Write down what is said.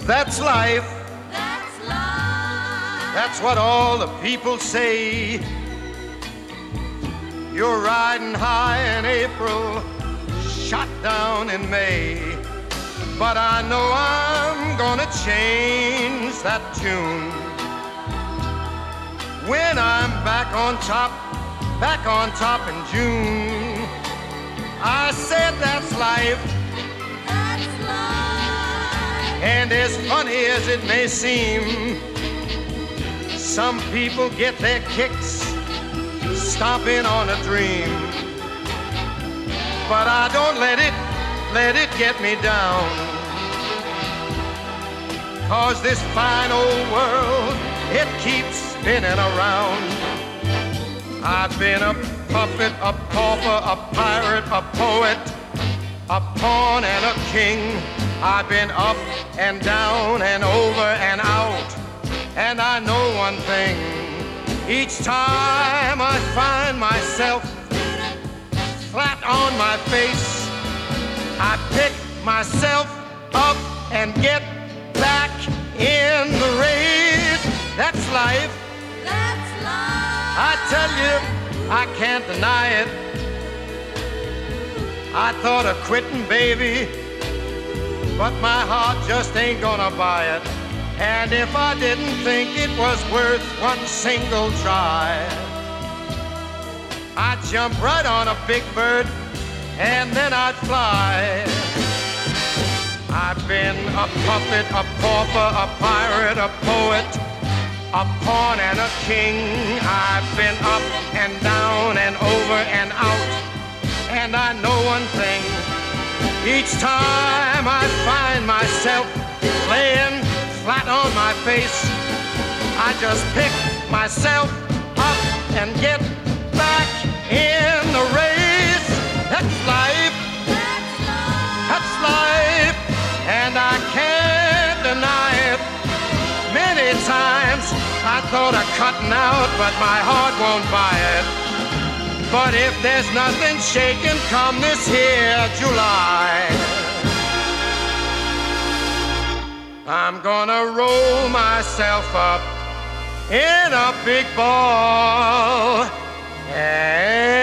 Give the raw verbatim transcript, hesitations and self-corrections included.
That's life. That's life. That's what all the people say. You're riding high in April, shot down in May. But I know I'm gonna change that tune when I'm back on top, back on top in June. I said that's life. That's life. And as funny as it may seem, some people get their kicks stomping on a dream. But I don't let it, let it get me down. 'Cause this fine old world, it keeps spinning around. I've been a puppet, a pauper, a pirate, a poet, a pawn and a king. I've been up and down and over and out. And I know one thing, each time I find myself flat on my face, I pick myself up and get back in the race. That's life. That's life. I tell you, I can't deny it. I thought of quitting, baby, but my heart just ain't gonna buy it. And if I didn't think it was worth one single try, I'd jump right on a big bird and then I'd fly. I've been a puppet, a pauper, a pirate, a poet, a pawn and a king. I've been up and down and over and out. And I know one thing, each time I find myself laying flat on my face, I just pick myself up and get back in the race. That's life. That's life. That's life. And I can't deny it. Many times I thought of cutting out, but my heart won't buy it. But if there's nothing shaking come this here July, I'm gonna roll myself up in a big ball and